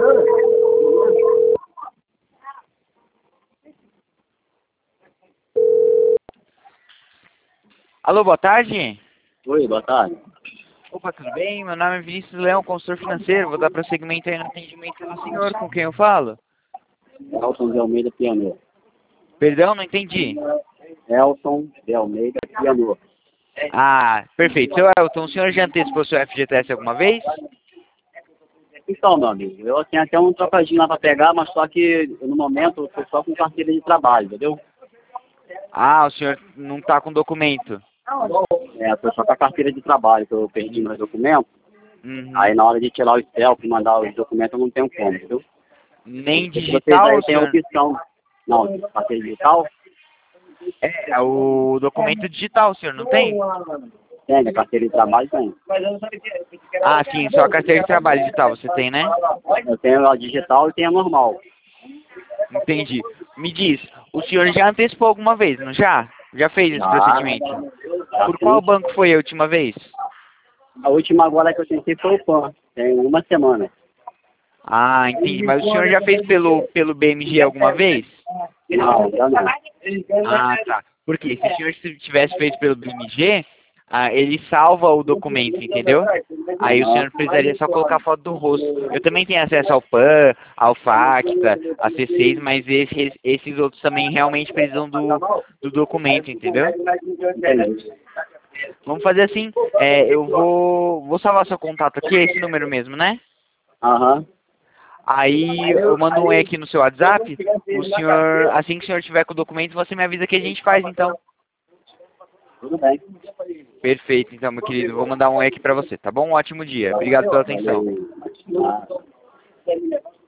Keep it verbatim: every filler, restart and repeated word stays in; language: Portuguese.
Alô, boa tarde. Oi, boa tarde. Opa, tudo bem? Meu nome é Vinícius Leão, consultor financeiro. Vou dar prosseguimento aí no atendimento do senhor, com quem eu falo. Elton de Almeida Pianô. Perdão, não entendi. Elton de Almeida Pianô. Ah, perfeito. Seu Elton, o senhor já antecipou seu F G T S alguma vez? Então, meu amigo, eu tenho até um trocadinho lá para pegar, mas só que no momento eu estou só com carteira de trabalho, entendeu? Ah, o senhor não está com documento. É, estou só com a carteira de trabalho, que eu perdi meus documentos. Uhum. Aí na hora de tirar o selfie e mandar os documentos eu não tenho como, entendeu? Nem Vocês digital, aí o tem a senhor... opção. Não, carteira digital? É, o documento digital, o senhor não tem? Tem, a carteira de trabalho tem. Ah, sim, só a carteira de trabalho digital você tem, né? Eu tenho a digital e tenho a normal. Entendi. Me diz, o senhor já antecipou alguma vez, não já? Já fez esse Já. procedimento? Já Por qual fiz. banco foi a última vez? A última agora que eu tentei foi o P A N. Tem uma semana. Ah, entendi. Mas o senhor já fez pelo, pelo B M G alguma vez? Não, ainda não. Ah, tá. Porque se o senhor tivesse feito pelo B M G, ah, ele salva o documento, entendeu? Aí o senhor precisaria só colocar a foto do rosto. Eu também tenho acesso ao P A N, ao Facta, a C seis, mas esses, esses outros também realmente precisam do, do documento, entendeu? Entendi. Vamos fazer assim, é, eu vou, vou salvar seu contato aqui, é esse número mesmo, né? Aham. Aí eu mando um E aqui no seu WhatsApp, o senhor, assim que o senhor tiver com o documento, você me avisa que a gente faz, então. Tudo bem. Perfeito, então, meu querido, vou mandar um E aqui pra você, tá bom? Um ótimo dia. Obrigado pela atenção. Valeu. Ah.